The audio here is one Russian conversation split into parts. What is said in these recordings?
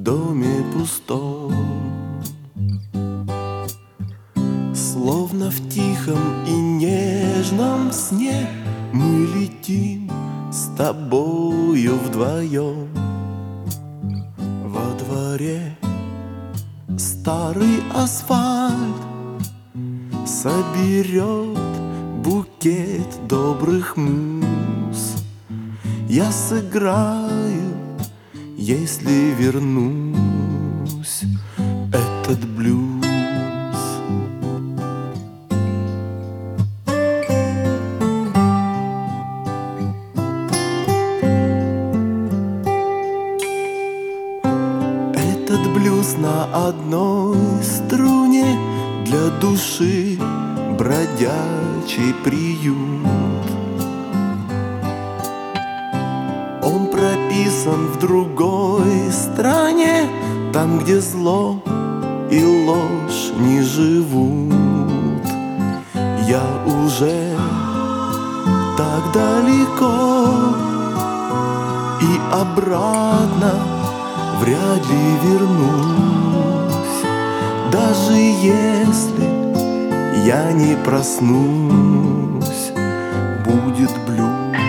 доме пустом. Словно в тихом и нежном сне мы летим с тобою вдвоем. Во дворе старый асфальт соберет букет добрых муз. Я сыграю, если вернусь, этот блюз. Этот блюз на одной струне для души бродячий приют. Он прописан в другой стране, там, где зло и ложь не живут. Я уже так далеко и обратно вряд ли вернусь, даже если я не проснусь, будет блюз.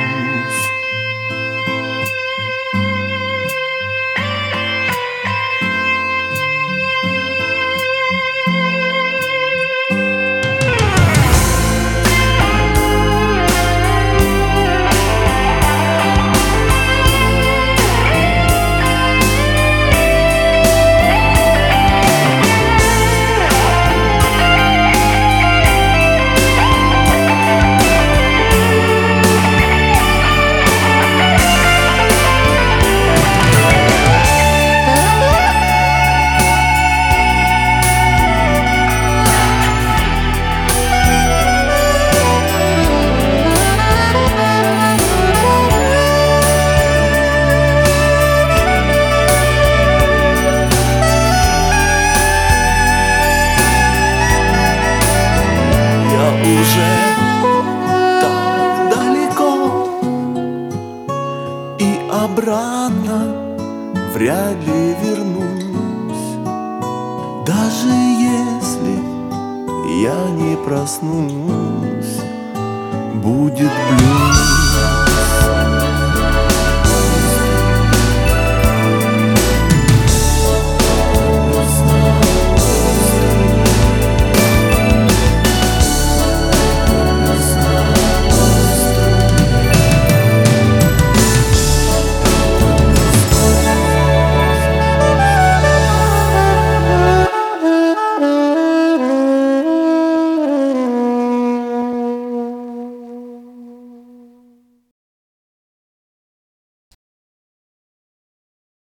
Уже так далеко и обратно вряд ли вернусь, даже если я не проснусь, будет блюз.